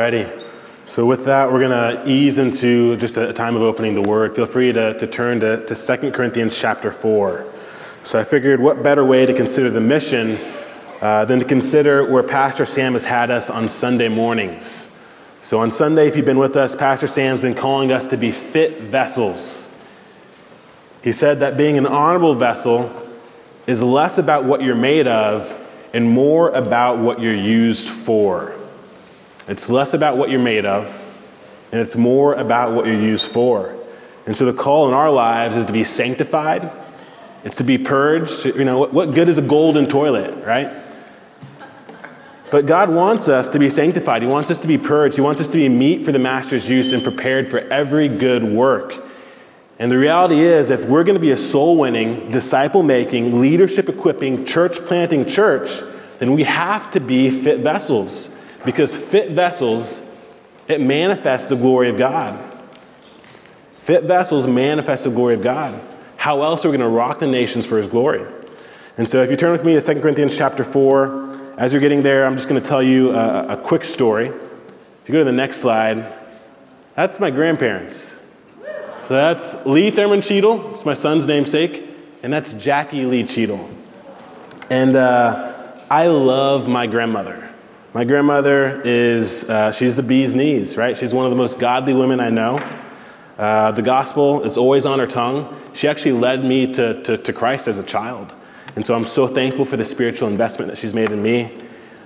Alrighty. So with that, we're going to ease into just a time of opening the Word. Feel free to turn to 2 Corinthians chapter 4. So I figured what better way to consider the mission than to consider where Pastor Sam has had us on Sunday mornings. So on Sunday, if you've been with us, Pastor Sam's been calling us to be fit vessels. He said that being an honorable vessel is less about what you're made of and more about what you're used for. It's less about what you're made of, and it's more about what you're used for. And so the call in our lives is to be sanctified. It's to be purged. You know, what good is a golden toilet, right? But God wants us to be sanctified. He wants us to be purged. He wants us to be meat for the Master's use and prepared for every good work. And the reality is, if we're going to be a soul-winning, disciple-making, leadership-equipping, church-planting church, then we have to be fit vessels. Because fit vessels, it manifests the glory of God. Fit vessels manifest the glory of God. How else are we going to rock the nations for His glory? And so if you turn with me to 2 Corinthians chapter 4, as you're getting there, I'm just going to tell you a quick story. If you go to the next slide, that's my grandparents. So that's Lee Thurman Cheadle, it's my son's namesake, and that's Jackie Lee Cheadle. And I love my grandmother. My grandmother is, she's the bee's knees, right? She's one of the most godly women I know. The gospel is always on her tongue. She actually led me to Christ as a child. And so I'm so thankful for the spiritual investment that she's made in me.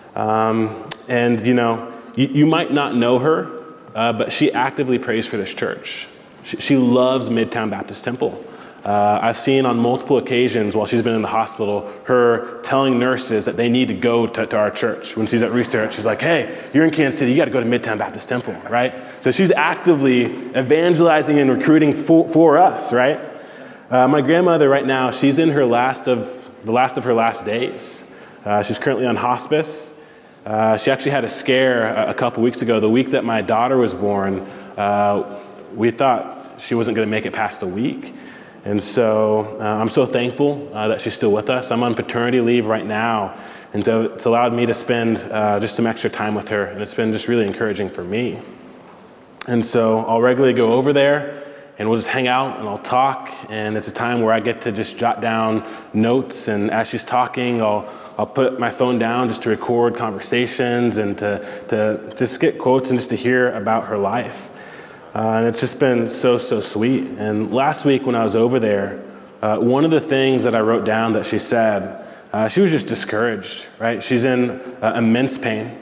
And you know, you might not know her, but she actively prays for this church. She loves Midtown Baptist Temple. I've seen on multiple occasions while she's been in the hospital, her telling nurses that they need to go to our church. When she's at research, she's like, hey, you're in Kansas City, you got to go to Midtown Baptist Temple, right? So she's actively evangelizing and recruiting for us, right? My grandmother right now, she's in the last of her last days. She's currently on hospice. She actually had a scare a couple weeks ago. The week that my daughter was born, we thought she wasn't going to make it past a week. And so I'm so thankful that she's still with us. I'm on paternity leave right now, and so it's allowed me to spend just some extra time with her, and it's been just really encouraging for me. And so I'll regularly go over there, and we'll just hang out, and I'll talk, and it's a time where I get to just jot down notes, and as she's talking, I'll put my phone down just to record conversations and to just get quotes and just to hear about her life. And it's just been so sweet. And last week when I was over there, one of the things that I wrote down that she said, she was just discouraged, right? She's in immense pain.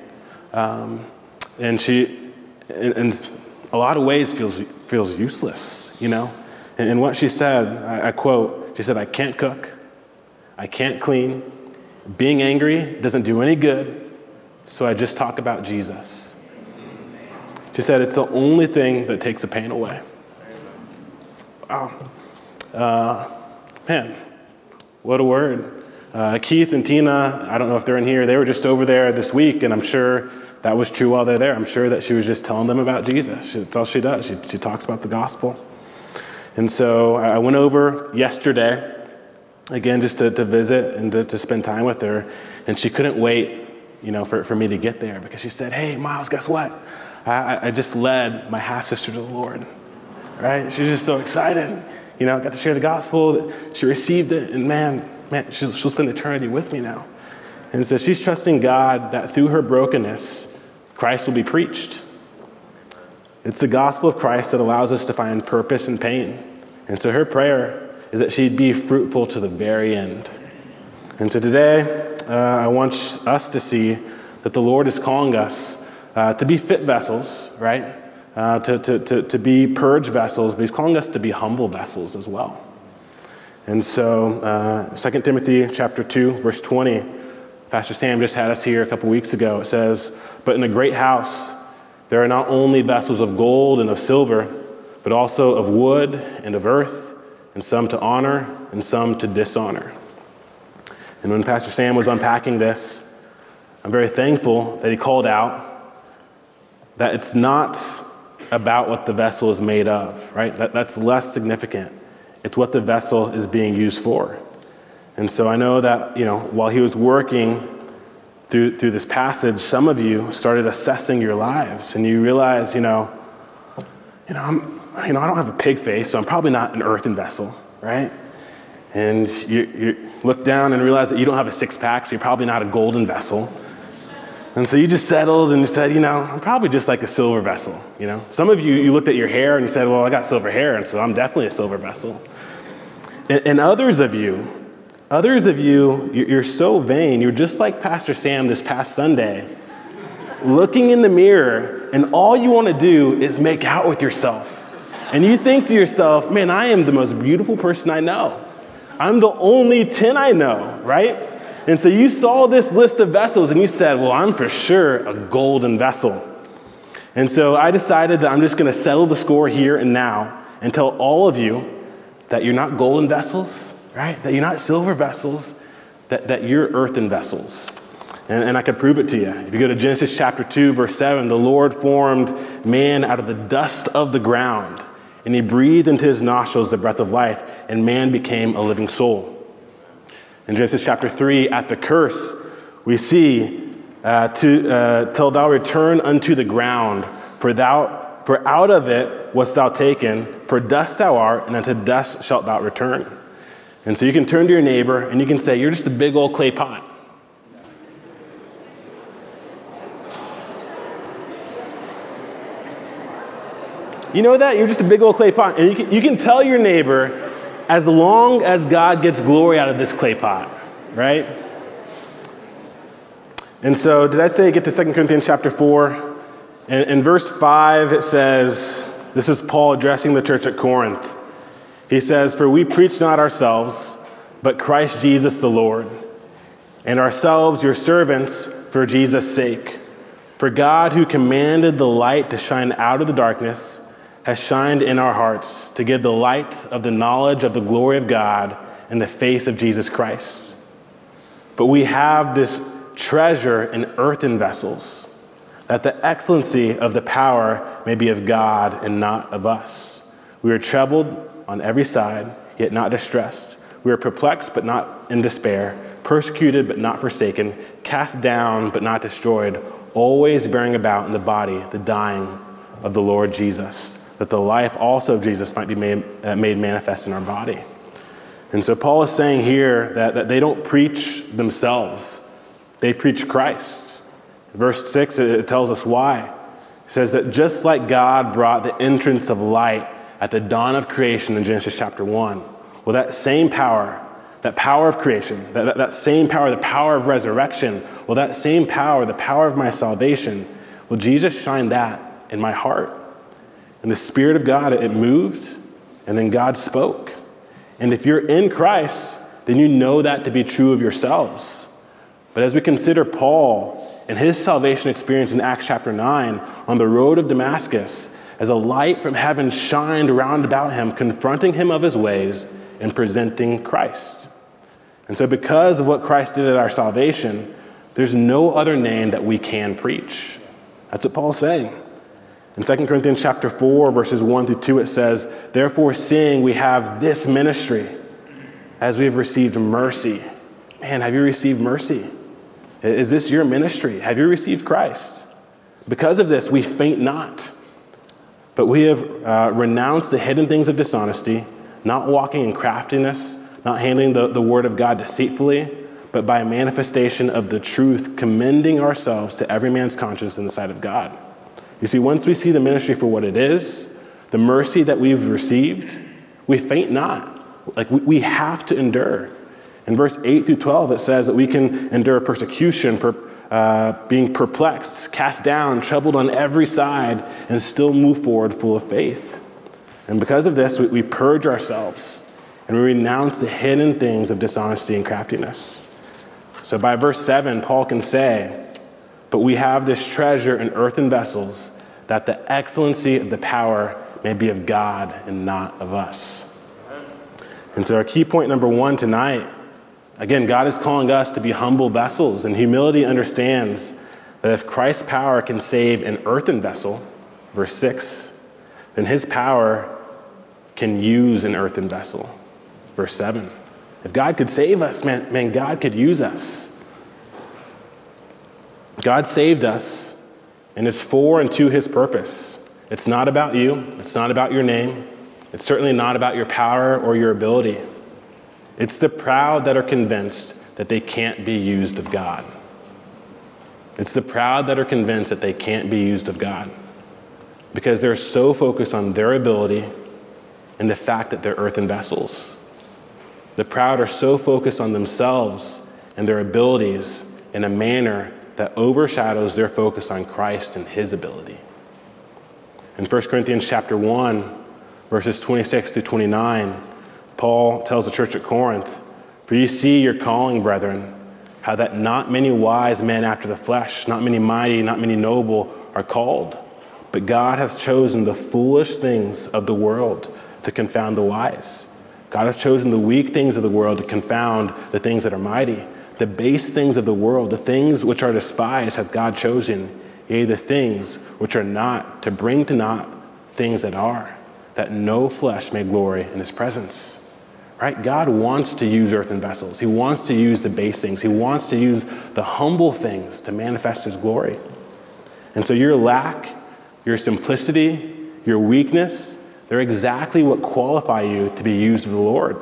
And she, in a lot of ways, feels useless, you know? And what she said, I quote, she said, I can't cook, I can't clean, being angry doesn't do any good, so I just talk about Jesus. She said, it's the only thing that takes the pain away. Wow. Man, what a word. Keith and Tina, I don't know if they're in here, they were just over there this week, and I'm sure that was true while they're there. I'm sure that she was just telling them about Jesus. That's all she does. She talks about the gospel. And so I went over yesterday, again, just to visit and to spend time with her, and she couldn't wait, you know, for me to get there, because she said, hey, Miles, guess what? I just led my half-sister to the Lord, right? She was just so excited. You know, I got to share the gospel. She received it, and man, she'll spend eternity with me now. And so she's trusting God that through her brokenness, Christ will be preached. It's the gospel of Christ that allows us to find purpose in pain. And so her prayer is that she'd be fruitful to the very end. And so today, I want us to see that the Lord is calling us to be fit vessels, right? To be purged vessels, but He's calling us to be humble vessels as well. And so 2 Timothy chapter 2, verse 20, Pastor Sam just had us here a couple weeks ago. It says, but in a great house, there are not only vessels of gold and of silver, but also of wood and of earth, and some to honor and some to dishonor. And when Pastor Sam was unpacking this, I'm very thankful that he called out that it's not about what the vessel is made of, right? That's less significant. It's what the vessel is being used for. And so I know that, you know, while he was working through this passage, some of you started assessing your lives, and you realize, I don't have a pig face, so I'm probably not an earthen vessel, right? And you look down and realize that you don't have a six-pack, so you're probably not a golden vessel. And so you just settled and you said, I'm probably just like a silver vessel, Some of you looked at your hair and you said, well, I got silver hair, and so I'm definitely a silver vessel. And others of you, you're so vain. You're just like Pastor Sam this past Sunday, looking in the mirror, and all you want to do is make out with yourself. And you think to yourself, man, I am the most beautiful person I know. I'm the only 10 I know, right? And so you saw this list of vessels and you said, well, I'm for sure a golden vessel. And so I decided that I'm just going to settle the score here and now and tell all of you that you're not golden vessels, right? That you're not silver vessels, that you're earthen vessels. And I could prove it to you. If you go to Genesis chapter 2, verse 7, the Lord formed man out of the dust of the ground, and he breathed into his nostrils the breath of life, and man became a living soul. In Genesis chapter 3, at the curse, we see, till thou return unto the ground, for out of it wast thou taken, for dust thou art, and unto dust shalt thou return. And so you can turn to your neighbor and you can say, you're just a big old clay pot. You know that? You're just a big old clay pot. And you can tell your neighbor, as long as God gets glory out of this clay pot, right? And so, did I say get to 2 Corinthians chapter 4? In verse 5, it says, this is Paul addressing the church at Corinth. He says, for we preach not ourselves, but Christ Jesus the Lord, and ourselves your servants for Jesus' sake. For God, who commanded the light to shine out of the darkness, has shined in our hearts to give the light of the knowledge of the glory of God in the face of Jesus Christ. But we have this treasure in earthen vessels, that the excellency of the power may be of God and not of us. We are troubled on every side, yet not distressed. We are perplexed, but not in despair, persecuted, but not forsaken, cast down, but not destroyed, always bearing about in the body the dying of the Lord Jesus, that the life also of Jesus might be made manifest in our body. And so Paul is saying here that they don't preach themselves. They preach Christ. Verse 6, it tells us why. It says that just like God brought the entrance of light at the dawn of creation in Genesis chapter 1, well, that same power, that power of creation, that same power, the power of resurrection, well, that same power, the power of my salvation, well, Jesus shined that in my heart. And the Spirit of God, it moved, and then God spoke. And if you're in Christ, then you know that to be true of yourselves. But as we consider Paul and his salvation experience in Acts chapter 9 on the road of Damascus, as a light from heaven shined round about him, confronting him of his ways and presenting Christ. And so because of what Christ did at our salvation, there's no other name that we can preach. That's what Paul's saying. In 2 Corinthians chapter 4, verses 1 through 2, it says, therefore, seeing we have this ministry, as we have received mercy. Man, have you received mercy? Is this your ministry? Have you received Christ? Because of this, we faint not, but we have renounced the hidden things of dishonesty, not walking in craftiness, not handling the word of God deceitfully, but by a manifestation of the truth, commending ourselves to every man's conscience in the sight of God. You see, once we see the ministry for what it is, the mercy that we've received, we faint not. Like we have to endure. In verse 8 through 12, it says that we can endure persecution, being perplexed, cast down, troubled on every side, and still move forward full of faith. And because of this, we purge ourselves and we renounce the hidden things of dishonesty and craftiness. So by verse 7, Paul can say, but we have this treasure in earthen vessels, that the excellency of the power may be of God and not of us. And so our key point number 1 tonight, again, God is calling us to be humble vessels, and humility understands that if Christ's power can save an earthen vessel, verse 6, then his power can use an earthen vessel, verse 7. If God could save us, man, God could use us. God saved us, and it's for and to his purpose. It's not about you. It's not about your name. It's certainly not about your power or your ability. It's the proud that are convinced that they can't be used of God. It's the proud that are convinced that they can't be used of God because they're so focused on their ability and the fact that they're earthen vessels. The proud are so focused on themselves and their abilities in a manner that overshadows their focus on Christ and his ability. In 1 Corinthians chapter 1, verses 26 to 29, Paul tells the church at Corinth, "For you see your calling, brethren, how that not many wise men after the flesh, not many mighty, not many noble are called. But God hath chosen the foolish things of the world to confound the wise. God hath chosen the weak things of the world to confound the things that are mighty. The base things of the world, the things which are despised, hath God chosen, yea, the things which are not, to bring to naught things that are, that no flesh may glory in his presence." Right? God wants to use earthen vessels. He wants to use the base things. He wants to use the humble things to manifest his glory. And so your lack, your simplicity, your weakness, they're exactly what qualify you to be used of the Lord.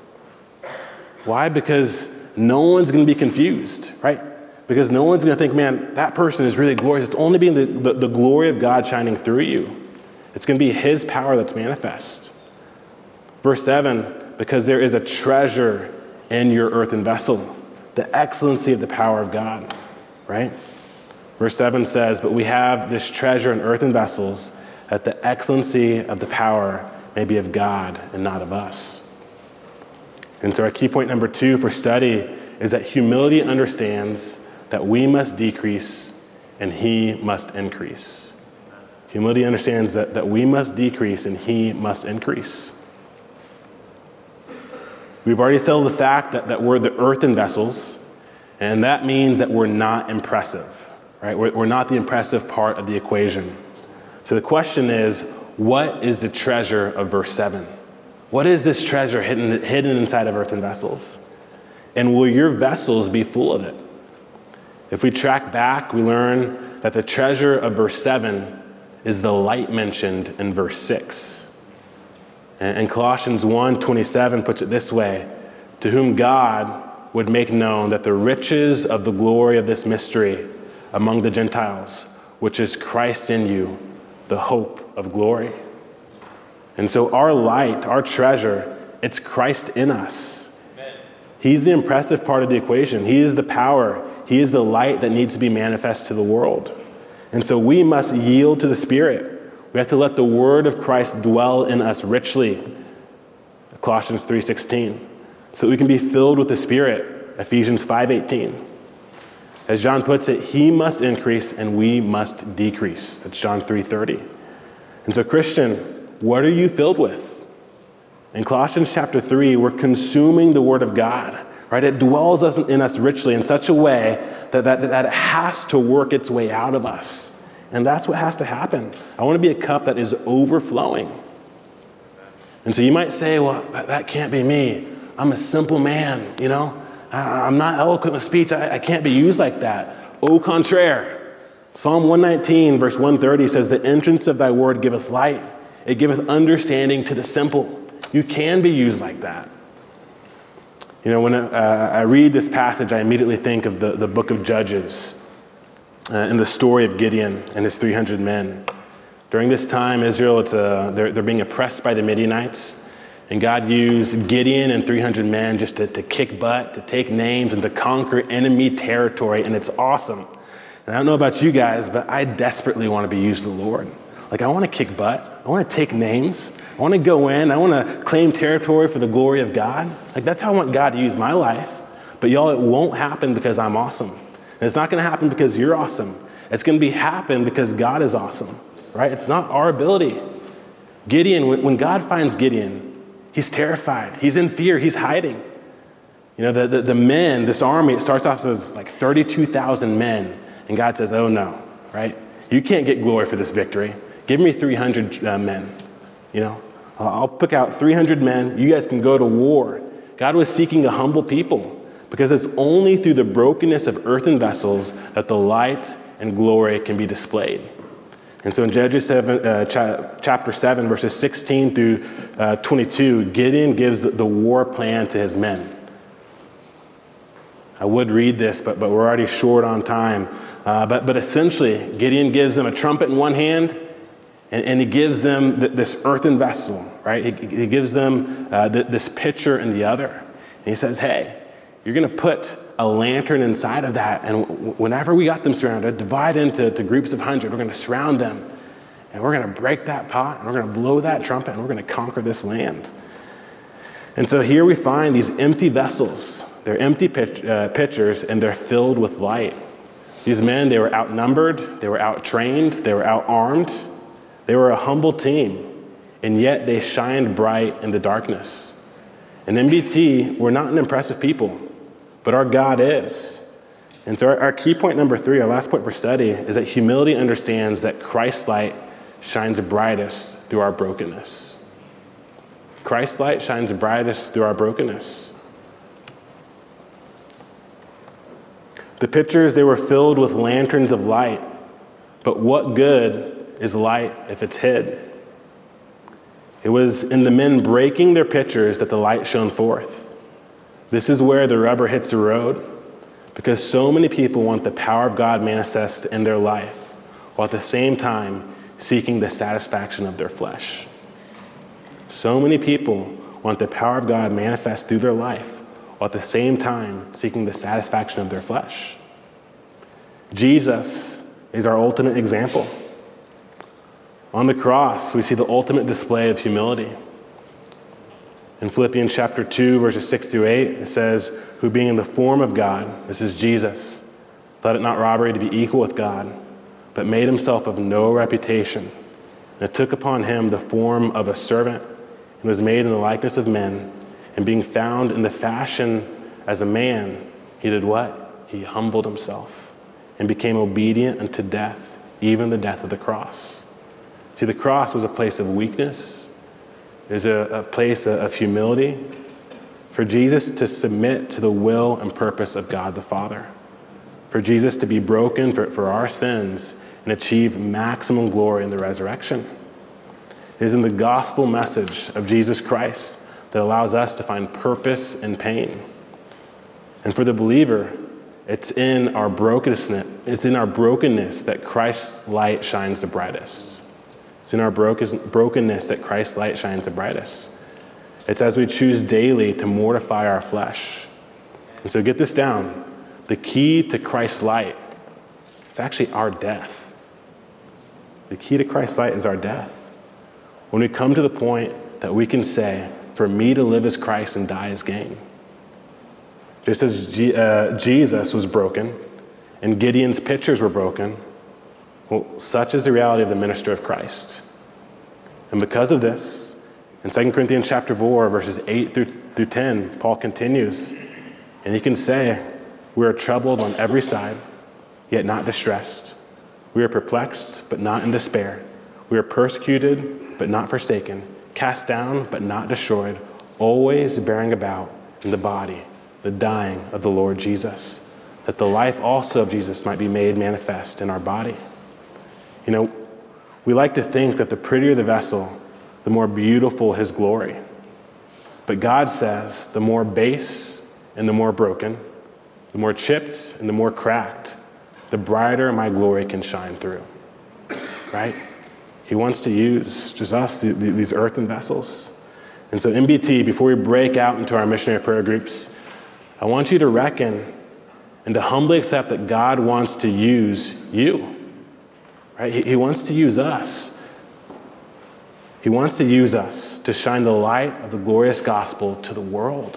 Why? Because no one's going to be confused, right? Because no one's going to think, man, that person is really glorious. It's only being the glory of God shining through you. It's going to be his power that's manifest. Verse 7, because there is a treasure in your earthen vessel, the excellency of the power of God, right? Verse 7 says, but we have this treasure in earthen vessels, that the excellency of the power may be of God and not of us. And so our key point number 2 for study is that humility understands that we must decrease and he must increase. Humility understands that we must decrease and he must increase. We've already settled the fact that we're the earthen vessels, and that means that we're not impressive, right? We're not the impressive part of the equation. So the question is, what is the treasure of verse 7? What is this treasure hidden inside of earthen vessels? And will your vessels be full of it? If we track back, we learn that the treasure of verse 7 is the light mentioned in verse 6. And Colossians 1:27 puts it this way, to whom God would make known that the riches of the glory of this mystery among the Gentiles, which is Christ in you, the hope of glory. And so our light, our treasure, it's Christ in us. Amen. He's the impressive part of the equation. He is the power. He is the light that needs to be manifest to the world. And so we must yield to the Spirit. We have to let the word of Christ dwell in us richly, Colossians 3:16, so that we can be filled with the Spirit, Ephesians 5:18. As John puts it, he must increase and we must decrease. That's John 3:30. And so Christian, what are you filled with? In Colossians chapter 3, we're consuming the word of God, right? It dwells in us richly in such a way that it has to work its way out of us. And that's what has to happen. I want to be a cup that is overflowing. And so you might say, well, that can't be me. I'm a simple man, you know. I'm not eloquent with speech. I can't be used like that. Au contraire. Psalm 119, verse 130 says, the entrance of thy word giveth light. It giveth understanding to the simple. You can be used like that. You know, when I read this passage, I immediately think of the book of Judges. In the story of Gideon and his 300 men. During this time, Israel, they're being oppressed by the Midianites, and God used Gideon and 300 men just to kick butt, to take names, and to conquer enemy territory, and it's awesome. And I don't know about you guys, but I desperately want to be used of the Lord. Like, I want to kick butt. I want to take names. I want to go in. I want to claim territory for the glory of God. Like, that's how I want God to use my life. But y'all, it won't happen because I'm awesome. And it's not going to happen because you're awesome. It's going to happen because God is awesome, right? It's not our ability. Gideon, when God finds Gideon, he's terrified. He's in fear. He's hiding. You know, the men, this army, it starts off as like 32,000 men. And God says, oh no, right? You can't get glory for this victory. Give me 300 men, you know. I'll pick out 300 men. You guys can go to war. God was seeking a humble people. because it's only through the brokenness of earthen vessels that the light and glory can be displayed. And so in Judges chapter 7, verses 16 through 22, Gideon gives the war plan to his men. I would read this, but we're already short on time. But essentially, Gideon gives them a trumpet in one hand, and he gives them this earthen vessel, right? He gives them this pitcher in the other. And he says, hey, you're going to put a lantern inside of that, and whenever we got them surrounded, divide into groups of 100. We're going to surround them, and we're going to break that pot, and we're going to blow that trumpet, and we're going to conquer this land. And so here we find these empty vessels. They're empty pitchers, and they're filled with light. These men, they were outnumbered, they were outtrained, they were outarmed. They were a humble team, and yet they shined bright in the darkness. And MBT, we're not an impressive people, but our God is. And so our key point number 3, our last point for study, is that humility understands that Christ's light shines brightest through our brokenness. Christ's light shines brightest through our brokenness. The pitchers, they were filled with lanterns of light, but what good is light if it's hid? It was in the men breaking their pitchers that the light shone forth. This is where the rubber hits the road, because so many people want the power of God manifest in their life, while at the same time seeking the satisfaction of their flesh. So many people want the power of God manifest through their life, while at the same time seeking the satisfaction of their flesh. Jesus is our ultimate example. On the cross, we see the ultimate display of humility. In Philippians chapter 2, verses 6 through 8, it says, who being in the form of God, this is Jesus, thought it not robbery to be equal with God, but made himself of no reputation, and took upon him the form of a servant, and was made in the likeness of men, and being found in the fashion as a man, he did what? He humbled himself, and became obedient unto death, even the death of the cross. See, the cross was a place of weakness. It was a place of humility for Jesus to submit to the will and purpose of God the Father, for Jesus to be broken for our sins and achieve maximum glory in the resurrection. It is in the gospel message of Jesus Christ that allows us to find purpose in pain. And for the believer, it's in our brokenness that Christ's light shines the brightest. It's in our brokenness that Christ's light shines the brightest. It's as we choose daily to mortify our flesh. And so get this down. The key to Christ's light, it's actually our death. The key to Christ's light is our death. When we come to the point that we can say, for me to live as Christ and die as gain. Just as Jesus was broken and Gideon's pitchers were broken, well, such is the reality of the minister of Christ. And because of this, in 2 Corinthians chapter 4, verses 8 through 10, Paul continues, and he can say, we are troubled on every side, yet not distressed. We are perplexed, but not in despair. We are persecuted, but not forsaken, cast down, but not destroyed, always bearing about in the body the dying of the Lord Jesus, that the life also of Jesus might be made manifest in our body. You know, we like to think that the prettier the vessel, the more beautiful his glory. But God says the more base and the more broken, the more chipped and the more cracked, the brighter my glory can shine through. Right? He wants to use just us, these earthen vessels. And so MBT, before we break out into our missionary prayer groups, I want you to reckon and to humbly accept that God wants to use you. Right? He wants to use us. He wants to use us to shine the light of the glorious gospel to the world.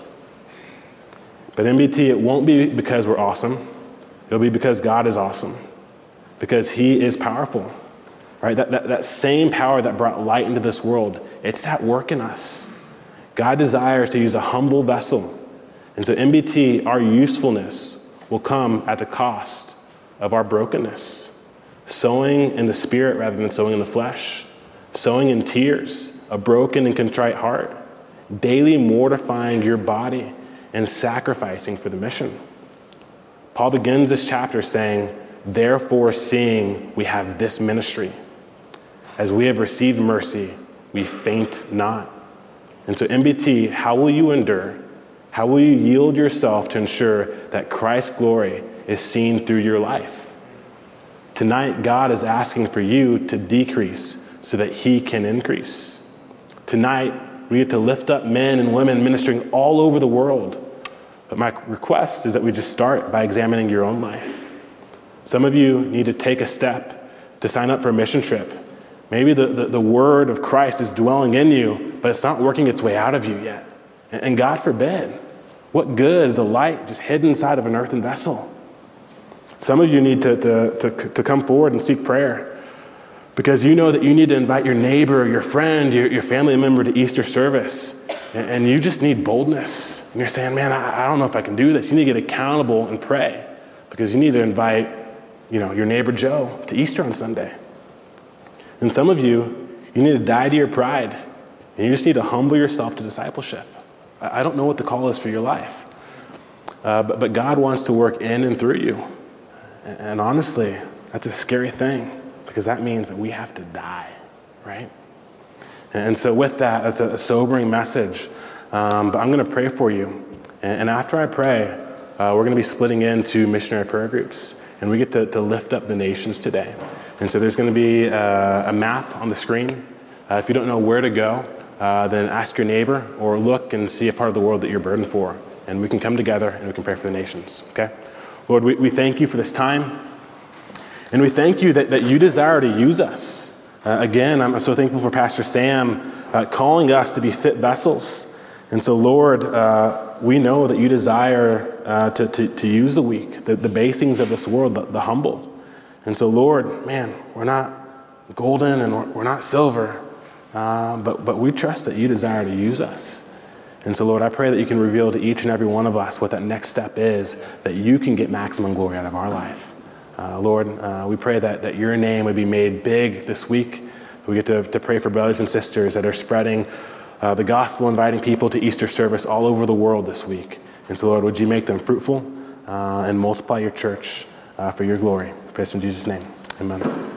But MBT, it won't be because we're awesome. It'll be because God is awesome. Because he is powerful. Right? That same power that brought light into this world, it's at work in us. God desires to use a humble vessel. And so MBT, our usefulness will come at the cost of our brokenness. Sowing in the spirit rather than sowing in the flesh. Sowing in tears, a broken and contrite heart. Daily mortifying your body and sacrificing for the mission. Paul begins this chapter saying, therefore, seeing we have this ministry, as we have received mercy, we faint not. And so MBT, how will you endure? How will you yield yourself to ensure that Christ's glory is seen through your life? Tonight, God is asking for you to decrease so that he can increase. Tonight, we get to lift up men and women ministering all over the world. But my request is that we just start by examining your own life. Some of you need to take a step to sign up for a mission trip. Maybe the word of Christ is dwelling in you, but it's not working its way out of you yet. And God forbid, what good is a light just hidden inside of an earthen vessel? Some of you need to come forward and seek prayer because you know that you need to invite your neighbor, your friend, your family member to Easter service. And you just need boldness. And you're saying, man, I don't know if I can do this. You need to get accountable and pray because you need to invite, your neighbor Joe to Easter on Sunday. And some of you need to die to your pride. And you just need to humble yourself to discipleship. I don't know what the call is for your life. But God wants to work in and through you. And honestly, that's a scary thing because that means that we have to die, right? And so with that, that's a sobering message. But I'm going to pray for you. And after I pray, we're going to be splitting into missionary prayer groups. And we get to lift up the nations today. And so there's going to be a map on the screen. If you don't know where to go, then ask your neighbor or look and see a part of the world that you're burdened for. And we can come together and we can pray for the nations, okay? Lord, we thank you for this time. And we thank you that you desire to use us. Again, I'm so thankful for Pastor Sam calling us to be fit vessels. And so, Lord, we know that you desire to use the weak, the basings of this world, the humble. And so, Lord, man, we're not golden and we're not silver, but we trust that you desire to use us. And so, Lord, I pray that you can reveal to each and every one of us what that next step is, that you can get maximum glory out of our life. Lord, we pray that your name would be made big this week. We get to pray for brothers and sisters that are spreading the gospel, inviting people to Easter service all over the world this week. And so, Lord, would you make them fruitful and multiply your church for your glory. I pray this in Jesus' name. Amen.